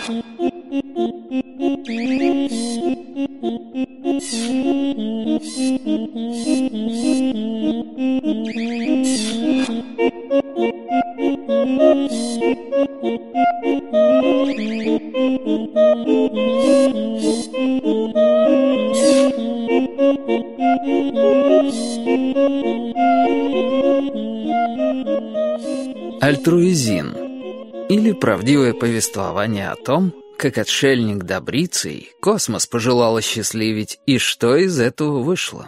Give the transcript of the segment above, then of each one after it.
Альтруизин, или правдивое повествование о том, как отшельник Добрицей космос пожелал осчастливить, и что из этого вышло.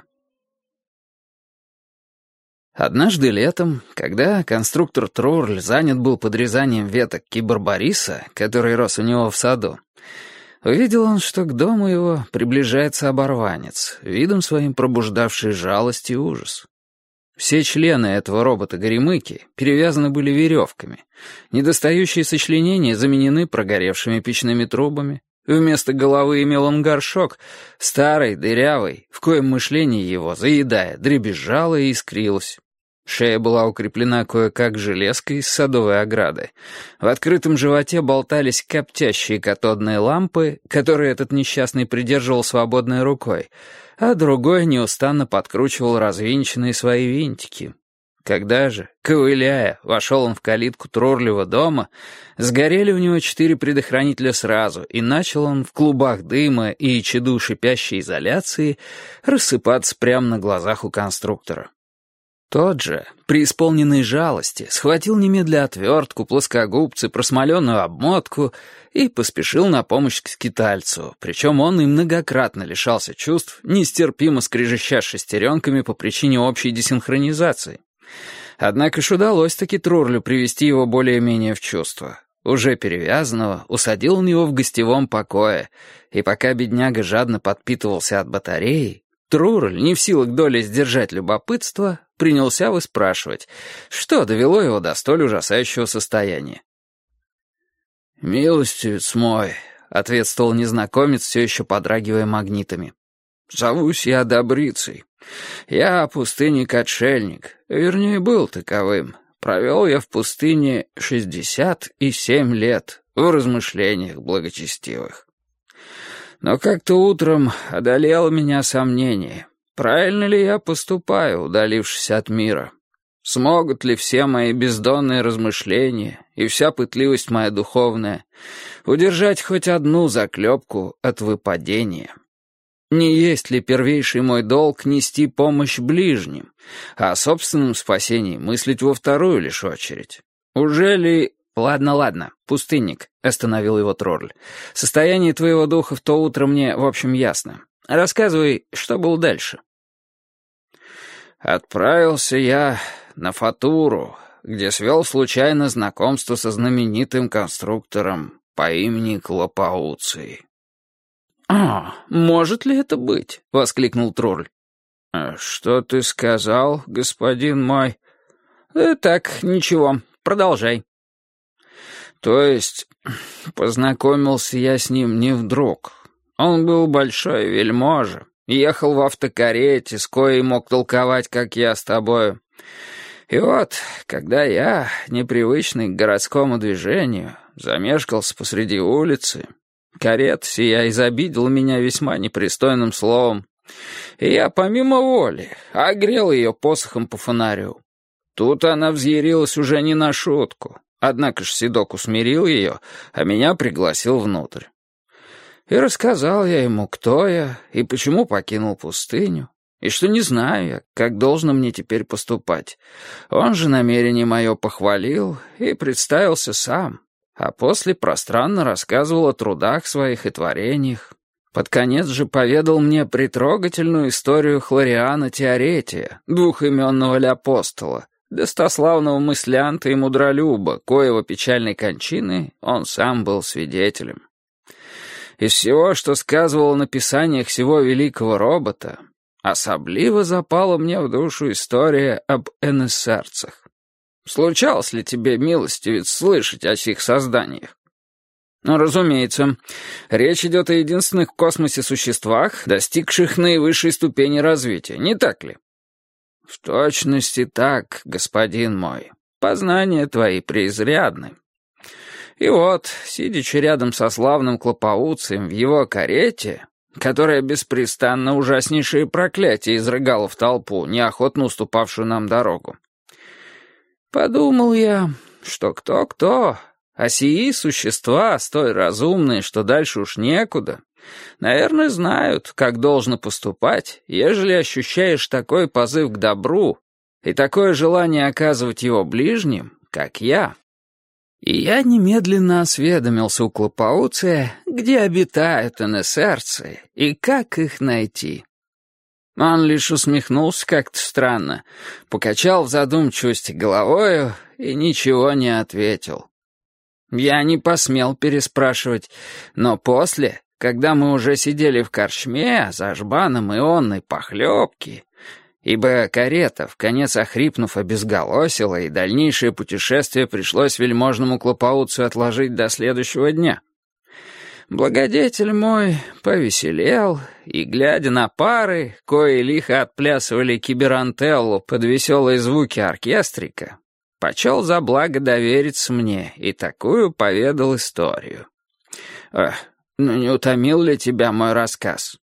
Однажды летом, когда конструктор Трурль занят был подрезанием веток кибербориса, который рос у него в саду, увидел он, что к дому его приближается оборванец, видом своим пробуждавший жалость и ужас. Все члены этого робота-горемыки перевязаны были веревками, недостающие сочленения заменены прогоревшими печными трубами, вместо головы имел он горшок, старый, дырявый, в коем мышление его, заедая, дребезжало и искрилось. Шея была укреплена кое-как железкой из садовой ограды. В открытом животе болтались коптящие катодные лампы, которые этот несчастный придерживал свободной рукой, а другой неустанно подкручивал развинченные свои винтики. Когда же, ковыляя, вошел он в калитку Трурлева дома, сгорели у него 4 предохранителя сразу, и начал он в клубах дыма и чаду шипящей изоляции рассыпаться прямо на глазах у конструктора. Тот же, преисполненный жалости, схватил немедля отвертку, плоскогубцы, просмоленную обмотку и поспешил на помощь к скитальцу, причем он и многократно лишался чувств, нестерпимо скрежеща шестеренками по причине общей десинхронизации. Однако ж удалось-таки Трурлю привести его более-менее в чувство. Уже перевязанного усадил он его в гостевом покое, и пока бедняга жадно подпитывался от батареи, Трурль, не в силах доли сдержать любопытство, принялся выспрашивать, что довело его до столь ужасающего состояния. «Милостивец мой», — ответствовал незнакомец, все еще подрагивая магнитами, — «зовусь я Добрицей. Я пустынник-отшельник, вернее, был таковым. Провел я в пустыне 67 лет в размышлениях благочестивых. Но как-то утром одолело меня сомнение, правильно ли я поступаю, удалившись от мира. Смогут ли все мои бездонные размышления и вся пытливость моя духовная удержать хоть одну заклепку от выпадения? Не есть ли первейший мой долг нести помощь ближним, а о собственном спасении мыслить во вторую лишь очередь? Уже ли... «Ладно, пустынник», — остановил его Трурль. «Состояние твоего духа в то утро мне, в общем, ясно. Рассказывай, что было дальше». «Отправился я на Фатуру, где свел случайно знакомство со знаменитым конструктором по имени Клопауций». Может ли это быть?» — воскликнул Трурль. «Что ты сказал, господин мой?» «Так, ничего, продолжай». То есть, познакомился я с ним не вдруг. Он был большой вельможа, ехал в автокарете, с коей мог толковать, как я с тобою. И вот, когда я, непривычный к городскому движению, замешкался посреди улицы, карета сия изобидела меня весьма непристойным словом, и я, помимо воли, огрел ее посохом по фонарю. Тут она взъярилась уже не на шутку. Однако ж седок усмирил ее, а меня пригласил внутрь. И рассказал я ему, кто я и почему покинул пустыню, и что не знаю я, как должно мне теперь поступать. Он же намерение мое похвалил и представился сам, а после пространно рассказывал о трудах своих и творениях. Под конец же поведал мне притрогательную историю Хлориана Теоретия, двухименного апостола, достославного мыслянта и мудролюба, коего печальной кончины он сам был свидетелем. Из всего, что сказывал о написаниях сего великого робота, особливо запала мне в душу история об энессерцах. Случалось ли тебе, милостивец, слышать о сих созданиях? Ну, разумеется, речь идет о единственных в космосе существах, достигших наивысшей ступени развития, не так ли? «В точности так, господин мой. Познания твои преизрядны. И вот, сидячи рядом со славным Клопауцием в его карете, которая беспрестанно ужаснейшие проклятия изрыгала в толпу, неохотно уступавшую нам дорогу, подумал я, что кто-кто, а сии существа, столь разумные, что дальше уж некуда, наверное, знают, как должно поступать, ежели ощущаешь такой позыв к добру и такое желание оказывать его ближним, как я. И я немедленно осведомился у Клопауция, где обитают инесерцы и как их найти. Он лишь усмехнулся как-то странно, покачал в задумчивости головою и ничего не ответил. Я не посмел переспрашивать, но после, когда мы уже сидели в корчме за жбаном ионной похлебки, ибо карета, вконец охрипнув, обезголосила, и дальнейшее путешествие пришлось вельможному Клопауцию отложить до следующего дня. Благодетель мой повеселел, и, глядя на пары, кои лихо отплясывали киберантеллу под веселые звуки оркестрика, почел за благо довериться мне и такую поведал историю. Ну не утомил ли тебя мой рассказ?